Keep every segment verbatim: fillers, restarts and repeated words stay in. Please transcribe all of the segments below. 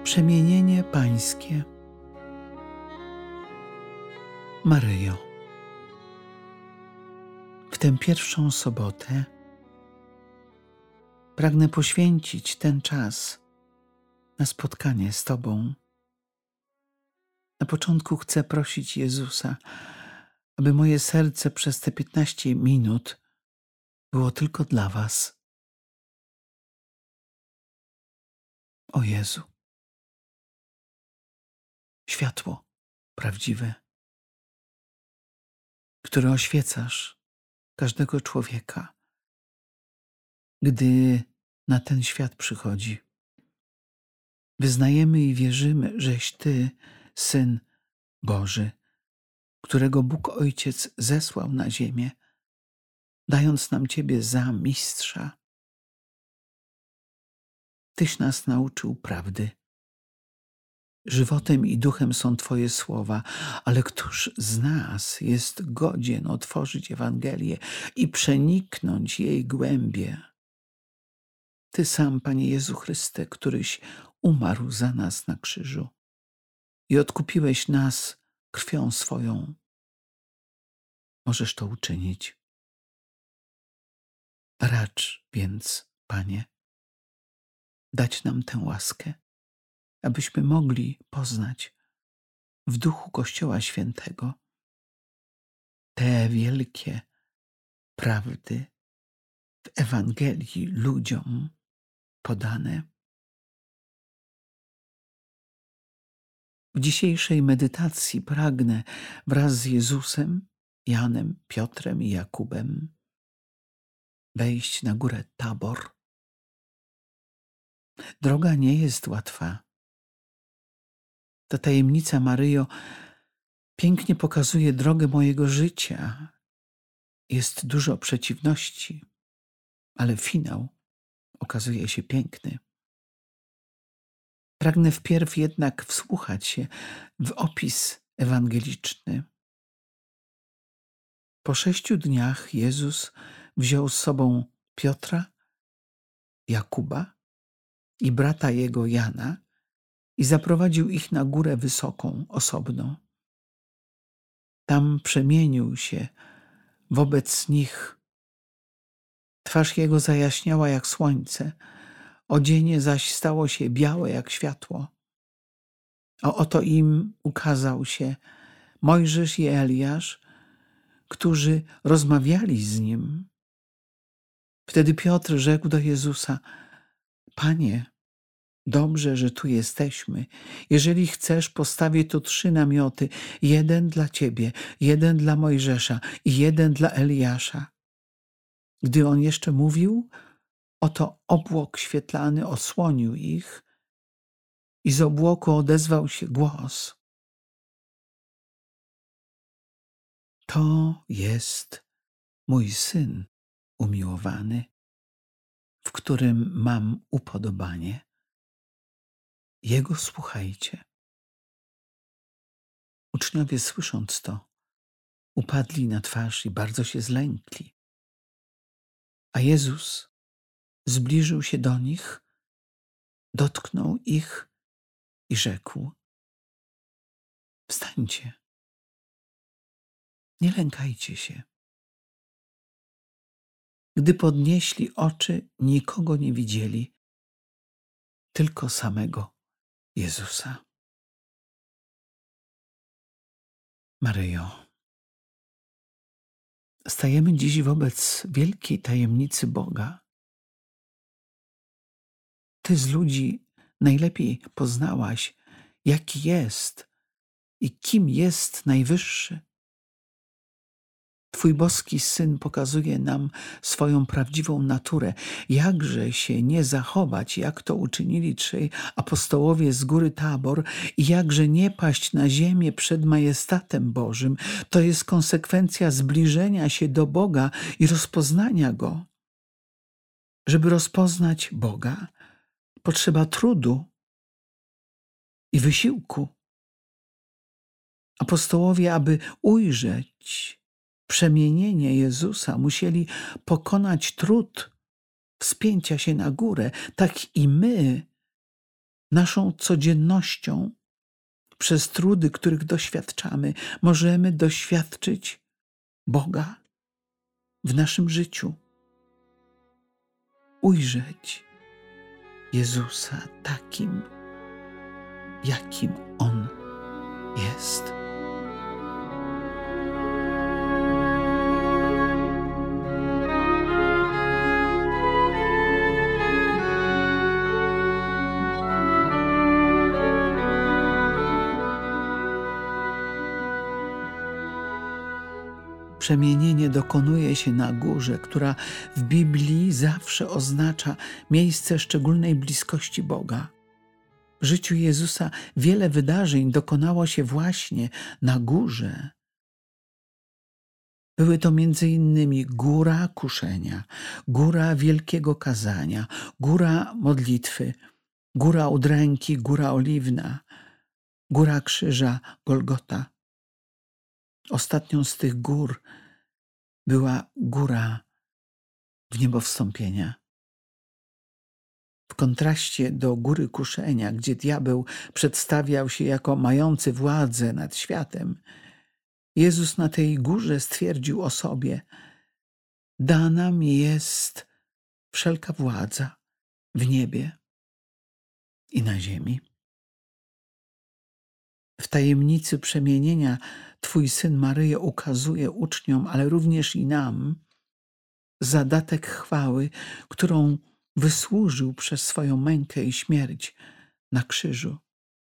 Przemienienie Pańskie. Maryjo, w tę pierwszą sobotę pragnę poświęcić ten czas na spotkanie z Tobą. Na początku chcę prosić Jezusa, aby moje serce przez te piętnaście minut było tylko dla Was. O Jezu, światło prawdziwe, które oświecasz każdego człowieka, gdy na ten świat przychodzi. Wyznajemy i wierzymy, żeś Ty, Syn Boży, którego Bóg Ojciec zesłał na ziemię, dając nam Ciebie za mistrza. Tyś nas nauczył prawdy. Żywotem i duchem są Twoje słowa, ale któż z nas jest godzien otworzyć Ewangelię i przeniknąć jej głębie? Ty sam, Panie Jezu Chryste, któryś umarł za nas na krzyżu i odkupiłeś nas krwią swoją. Możesz to uczynić. Racz więc, Panie, dać nam tę łaskę, abyśmy mogli poznać w duchu Kościoła Świętego te wielkie prawdy w Ewangelii ludziom podane. W dzisiejszej medytacji pragnę wraz z Jezusem, Janem, Piotrem i Jakubem wejść na górę Tabor. Droga nie jest łatwa. Ta tajemnica, Maryjo, pięknie pokazuje drogę mojego życia. Jest dużo przeciwności, ale finał okazuje się piękny. Pragnę wpierw jednak wsłuchać się w opis ewangeliczny. Po sześciu dniach Jezus wziął z sobą Piotra, Jakuba i brata jego Jana i zaprowadził ich na górę wysoką, osobno. Tam przemienił się wobec nich. Twarz jego zajaśniała jak słońce, odzienie zaś stało się białe jak światło. A oto im ukazał się Mojżesz i Eliasz, którzy rozmawiali z nim. Wtedy Piotr rzekł do Jezusa: Panie, dobrze, że tu jesteśmy. Jeżeli chcesz, postawię tu trzy namioty, jeden dla Ciebie, jeden dla Mojżesza i jeden dla Eliasza. Gdy on jeszcze mówił, oto obłok świetlany osłonił ich i z obłoku odezwał się głos: To jest mój Syn umiłowany, w którym mam upodobanie. Jego słuchajcie. Uczniowie, słysząc to, upadli na twarz i bardzo się zlękli. A Jezus zbliżył się do nich, dotknął ich i rzekł: Wstańcie, nie lękajcie się. Gdy podnieśli oczy, nikogo nie widzieli, tylko samego Jezusa. Maryjo, stajemy dziś wobec wielkiej tajemnicy Boga. Ty z ludzi najlepiej poznałaś, jaki jest i kim jest Najwyższy. Twój boski Syn pokazuje nam swoją prawdziwą naturę. Jakże się nie zachować, jak to uczynili trzej apostołowie z góry Tabor, i jakże nie paść na ziemię przed majestatem Bożym. To jest konsekwencja zbliżenia się do Boga i rozpoznania Go. Żeby rozpoznać Boga, potrzeba trudu i wysiłku. Apostołowie, aby ujrzeć przemienienie Jezusa, musieli pokonać trud wspięcia się na górę. Tak i my Naszą codziennością, przez trudy, których doświadczamy, możemy doświadczyć Boga w naszym życiu. Ujrzeć Jezusa takim, jakim On jest. Przemienienie dokonuje się na górze, która w Biblii zawsze oznacza miejsce szczególnej bliskości Boga. W życiu Jezusa wiele wydarzeń dokonało się właśnie na górze. Były to między innymi góra kuszenia, góra wielkiego kazania, góra modlitwy, góra udręki, góra oliwna, góra krzyża, Golgota. Ostatnią z tych gór była góra wniebowstąpienia. W kontraście do góry kuszenia, gdzie diabeł przedstawiał się jako mający władzę nad światem, Jezus na tej górze stwierdził o sobie: dana mi jest wszelka władza w niebie i na ziemi. W tajemnicy przemienienia Twój Syn Maryjo ukazuje uczniom, ale również i nam, zadatek chwały, którą wysłużył przez swoją mękę i śmierć na krzyżu.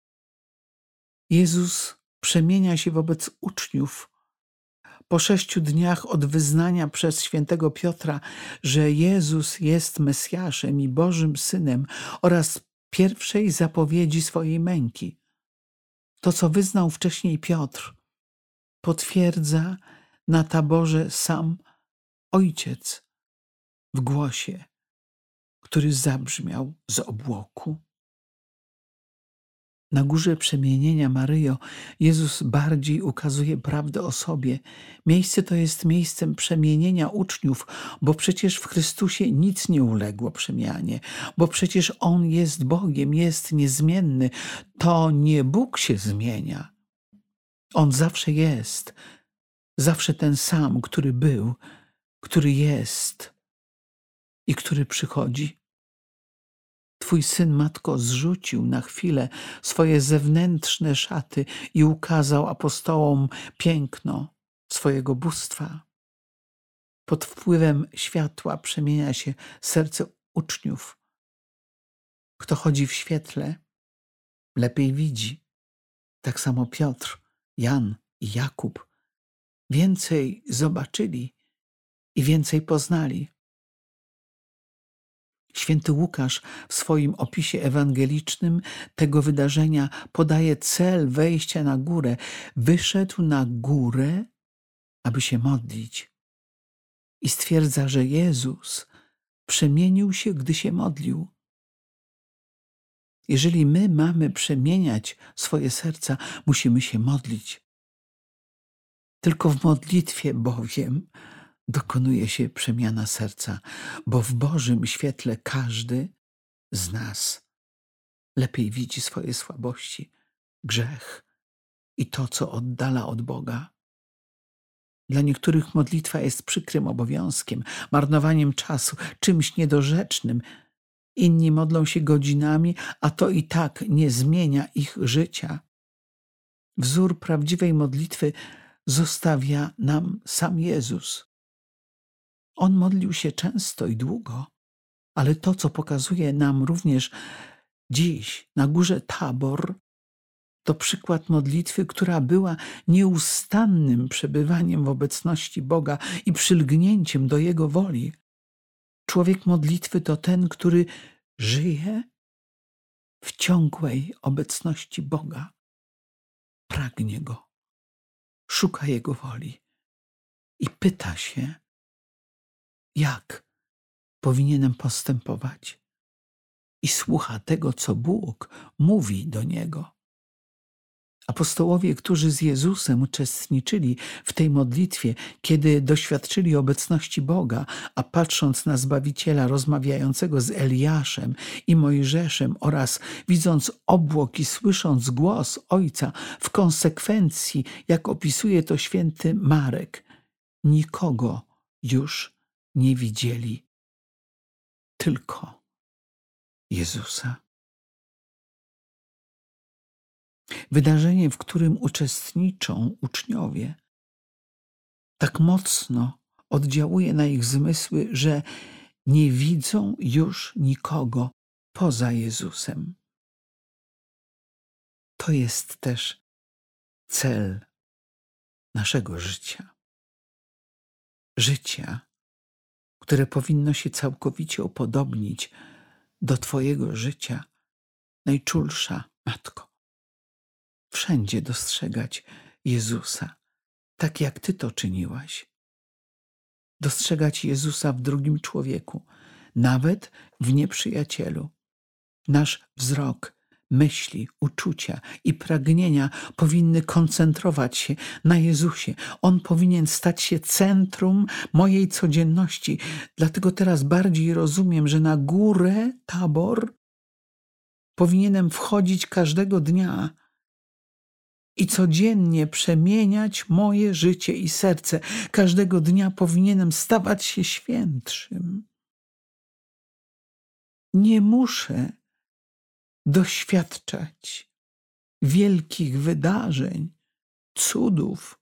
Jezus przemienia się wobec uczniów. Po sześciu dniach od wyznania przez świętego Piotra, że Jezus jest Mesjaszem i Bożym Synem, oraz pierwszej zapowiedzi swojej męki. To, co wyznał wcześniej Piotr, potwierdza na taborze sam Ojciec w głosie, który zabrzmiał z obłoku. Na górze przemienienia, Maryjo, Jezus bardziej ukazuje prawdę o sobie. Miejsce to jest miejscem przemienienia uczniów, bo przecież w Chrystusie nic nie uległo przemianie, bo przecież On jest Bogiem, jest niezmienny. To nie Bóg się zmienia. On zawsze jest, zawsze ten sam, który był, który jest i który przychodzi. Twój Syn, Matko, zrzucił na chwilę swoje zewnętrzne szaty i ukazał apostołom piękno swojego bóstwa. Pod wpływem światła przemienia się serce uczniów. Kto chodzi w świetle, lepiej widzi. Tak samo Piotr, Jan i Jakub więcej zobaczyli i więcej poznali. Święty Łukasz w swoim opisie ewangelicznym tego wydarzenia podaje cel wejścia na górę. Wyszedł na górę, aby się modlić. I stwierdza, że Jezus przemienił się, gdy się modlił. Jeżeli my mamy przemieniać swoje serca, musimy się modlić. Tylko w modlitwie bowiem dokonuje się przemiana serca, bo w Bożym świetle każdy z nas lepiej widzi swoje słabości, grzech i to, co oddala od Boga. Dla niektórych modlitwa jest przykrym obowiązkiem, marnowaniem czasu, czymś niedorzecznym. Inni modlą się godzinami, a to i tak nie zmienia ich życia. Wzór prawdziwej modlitwy zostawia nam sam Jezus. On modlił się często i długo, ale to, co pokazuje nam również dziś na górze Tabor, to przykład modlitwy, która była nieustannym przebywaniem w obecności Boga i przylgnięciem do Jego woli. Człowiek modlitwy to ten, który żyje w ciągłej obecności Boga. Pragnie Go, szuka Jego woli i pyta się, jak powinienem postępować, i słucha tego, co Bóg mówi do niego. Apostołowie, którzy z Jezusem uczestniczyli w tej modlitwie, kiedy doświadczyli obecności Boga, a patrząc na Zbawiciela rozmawiającego z Eliaszem i Mojżeszem oraz widząc obłok i słysząc głos Ojca, w konsekwencji, jak opisuje to święty Marek, nikogo już nie widzieli, tylko Jezusa. Wydarzenie, w którym uczestniczą uczniowie, tak mocno oddziałuje na ich zmysły, że nie widzą już nikogo poza Jezusem. To jest też cel naszego życia. Życia, które powinno się całkowicie upodobnić do Twojego życia, Najczulsza Matko. Wszędzie dostrzegać Jezusa, tak jak Ty to czyniłaś. Dostrzegać Jezusa w drugim człowieku, nawet w nieprzyjacielu. Nasz wzrok, myśli, uczucia i pragnienia powinny koncentrować się na Jezusie. On powinien stać się centrum mojej codzienności. Dlatego teraz bardziej rozumiem, że na górę Tabor powinienem wchodzić każdego dnia i codziennie przemieniać moje życie i serce. Każdego dnia powinienem stawać się świętszym. Nie muszę doświadczać wielkich wydarzeń, cudów.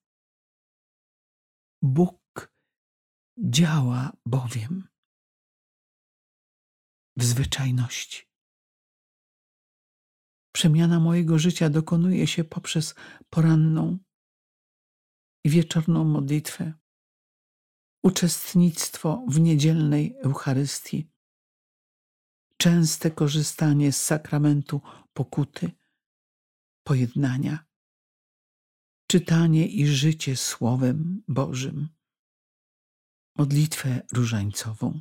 Bóg działa bowiem w zwyczajności. Przemiana mojego życia dokonuje się poprzez poranną i wieczorną modlitwę, uczestnictwo w niedzielnej Eucharystii, częste korzystanie z sakramentu pokuty, pojednania, czytanie i życie Słowem Bożym, modlitwę różańcową.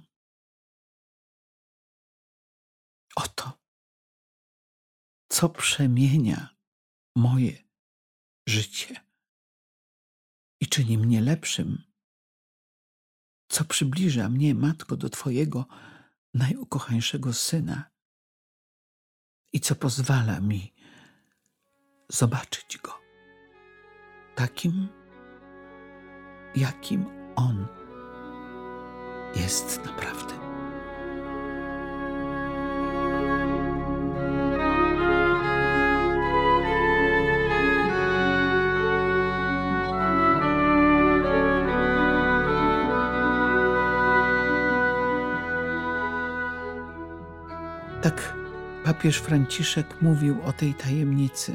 Oto, co przemienia moje życie i czyni mnie lepszym, co przybliża mnie, Matko, do Twojego najukochańszego Syna i co pozwala mi zobaczyć Go takim, jakim On jest naprawdę. Tak papież Franciszek mówił o tej tajemnicy.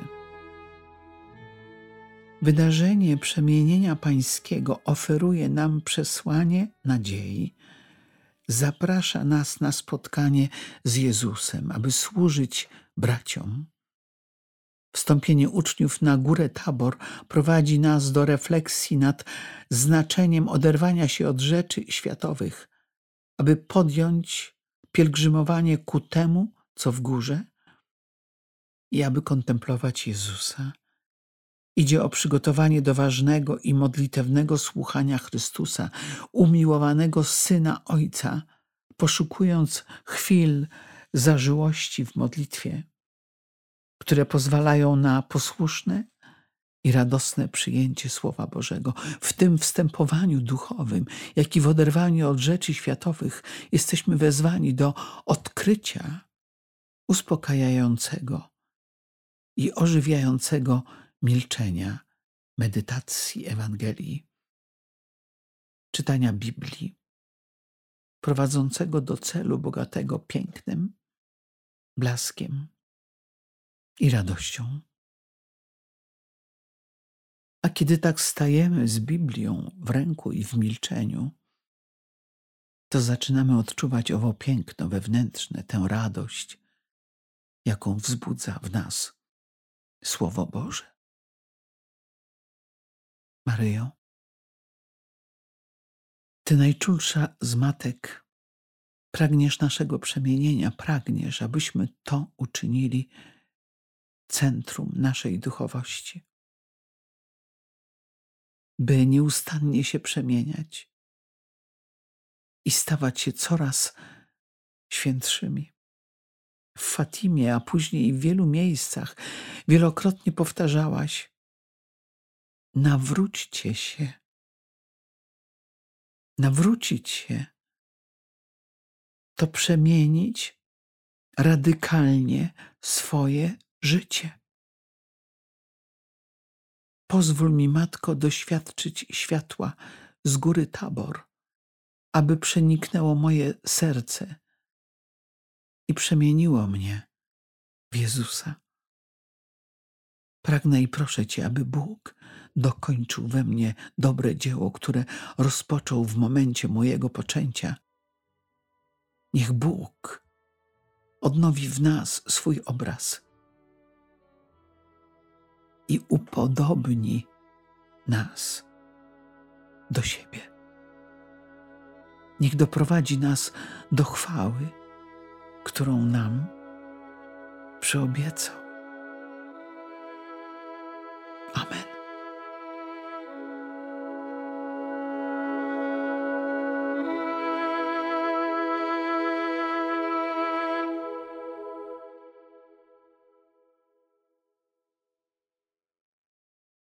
Wydarzenie przemienienia pańskiego oferuje nam przesłanie nadziei. Zaprasza nas na spotkanie z Jezusem, aby służyć braciom. Wstąpienie uczniów na górę Tabor prowadzi nas do refleksji nad znaczeniem oderwania się od rzeczy światowych, aby podjąć pielgrzymowanie ku temu, co w górze, i aby kontemplować Jezusa. Idzie o przygotowanie do ważnego i modlitewnego słuchania Chrystusa, umiłowanego Syna Ojca, poszukując chwil zażyłości w modlitwie, które pozwalają na posłuszne i radosne przyjęcie Słowa Bożego. W tym wstępowaniu duchowym, jak i w oderwaniu od rzeczy światowych, jesteśmy wezwani do odkrycia uspokajającego i ożywiającego milczenia, medytacji Ewangelii, czytania Biblii, prowadzącego do celu bogatego pięknem, blaskiem i radością. A kiedy tak stajemy z Biblią w ręku i w milczeniu, to zaczynamy odczuwać owo piękno wewnętrzne, tę radość, jaką wzbudza w nas Słowo Boże. Maryjo, Ty najczulsza z matek, pragniesz naszego przemienienia, pragniesz, abyśmy to uczynili centrum naszej duchowości, by nieustannie się przemieniać i stawać się coraz świętszymi. W Fatimie, a później w wielu miejscach wielokrotnie powtarzałaś: nawróćcie się. Nawrócić się to przemienić radykalnie swoje życie. Pozwól mi, Matko, doświadczyć światła z góry Tabor, aby przeniknęło moje serce i przemieniło mnie w Jezusa. Pragnę i proszę Cię, aby Bóg dokończył we mnie dobre dzieło, które rozpoczął w momencie mojego poczęcia. Niech Bóg odnowi w nas swój obraz i upodobni nas do siebie. Niech doprowadzi nas do chwały, którą nam przyobiecał. Amen.